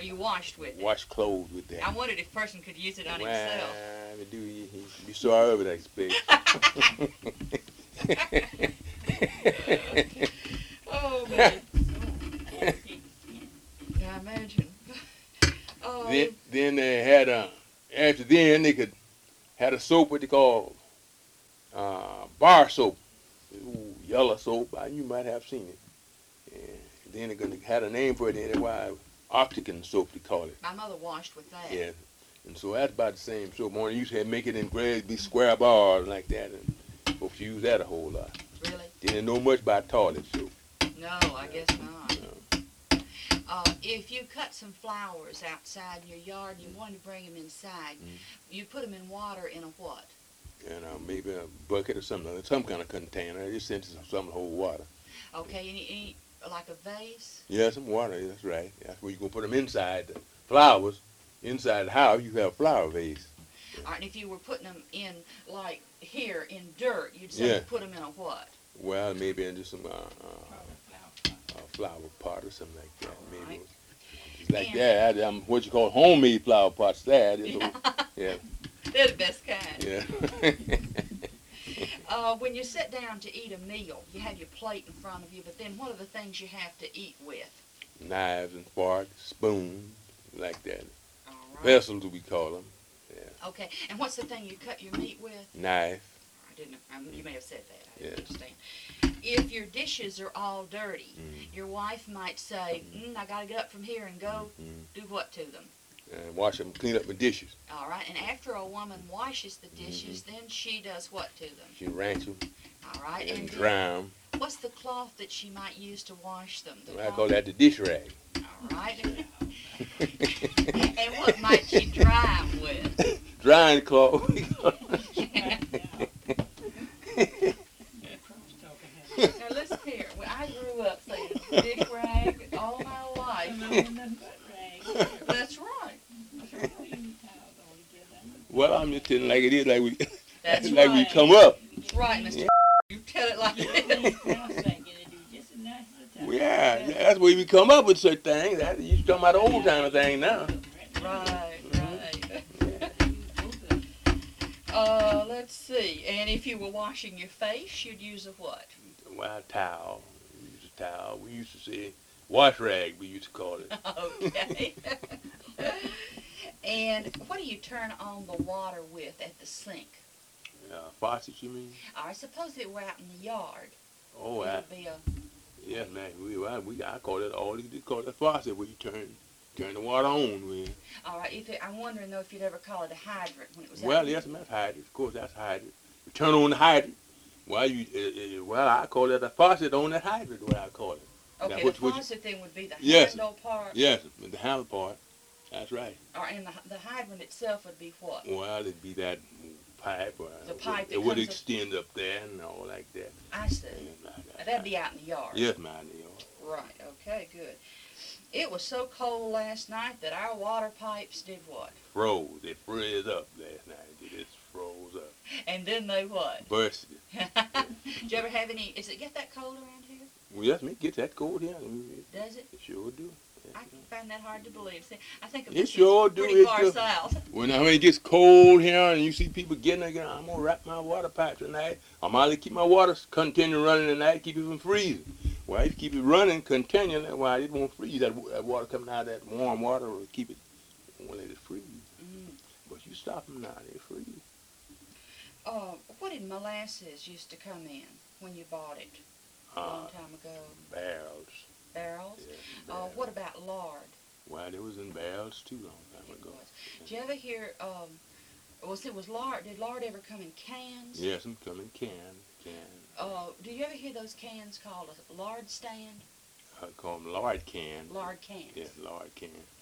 Or you washed with it? Wash clothes with that. I wondered if a person could use it on himself. Well, do you saw over that space. Oh, man. I imagine. Oh. Then they had after then they could had a soap what they call bar soap. Ooh, yellow soap. You might have seen it. And then they had a name for it. That's why Oxygen soap they call it. My mother washed with that. Yeah. And so that's about the same soap. Only used to make it in gray, be square bars like that. And folks use that a whole lot. Really? Didn't know much about toilet soap. No, I guess not. No. If you cut some flowers outside in your yard and you wanted to bring them inside, you put them in water in a what? And maybe a bucket or something, some kind of container. Just sent some to hold water. Okay, any like a vase? Yeah, some water. That's right. That's where you gonna put them inside the flowers. Inside the house, you have a flower vase. All right, and if you were putting them in like here in dirt, you'd say you put them in a what? Well, maybe in just some flower pot or something like that. All Maybe right. it's like that. What you call homemade flower pots. That is. Yeah. They're the best kind. Yeah. When you sit down to eat a meal, you have your plate in front of you, but then what are the things you have to eat with? Knives and forks, spoons, like that. All right. Vessels, we call them. Yeah. Okay, and what's the thing you cut your meat with? Knife. I didn't. You may have said that. I didn't Yeah. understand. If your dishes are all dirty, your wife might say, I got to get up from here and go do what to them? And wash them, clean up the dishes. All right, and after a woman washes the dishes, then she does what to them? She rinse them. All right, And dry them. What's the cloth that she might use to wash them? I call that the dish rag. All right. And what might she dry them with? Drying cloth. Now listen here. I grew up saying dish rag all my life. That's right. Well, I'm just telling like it is, like we, That's like right. we come up. That's right, Mr. You tell it like it is. Yeah, that's where we come up with such things. You talking about the old time of thing now. Right, let's see. And if you were washing your face, you'd use a what? Well, a towel. We use a towel. We used to say wash rag, we used to call it. Okay. And what do you turn on the water with at the sink? Faucet, you mean? I suppose it were out in the yard. Oh, it would be a... yes, man. I call it a faucet where you turn the water on with. All right. I'm wondering though if you'd ever call it a hydrant when it was. Well, yes, that's hydrant. Of course, that's hydrant. You turn on the hydrant. Well, I call it a faucet on that hydrant. What I call it. Okay, now, the faucet then would be the yes, handle part. Yes, the handle part. That's right. All right, and the hydrant itself would be what? Well, it'd be that pipe. The pipe that it would comes extend up there and all like that. I see. That'd be out in the yard. Yes, ma'am. In the yard. Right. Okay. Good. It was so cold last night that our water pipes did what? Froze. It froze up last night. It just froze up. And then they what? Bursted. Did you ever have any? Does it get that cold around here? Well, yes, it gets that cold here. Does it? It sure do. Yes, I find that hard to believe. See, I think of it sure do. pretty far south. When it gets cold here and you see people getting again, I'm gonna wrap my water pipe tonight. I'm gonna keep my water continue running tonight, keep it from freezing. Well, if you keep it running continually, why it won't freeze. That water coming out of that warm water will keep it, won't let it freeze. But you stop them now, they freeze. What did molasses used to come in when you bought it a long time ago? Barrels. Barrels? Yeah, barrels. What about lard? Well, it was in barrels too long time ago. Did you ever hear, was lard, did lard ever come in cans? Yes, I'm coming can. Do you ever hear those cans called a lard stand? I call them lard can. Lard cans. Yes, lard can.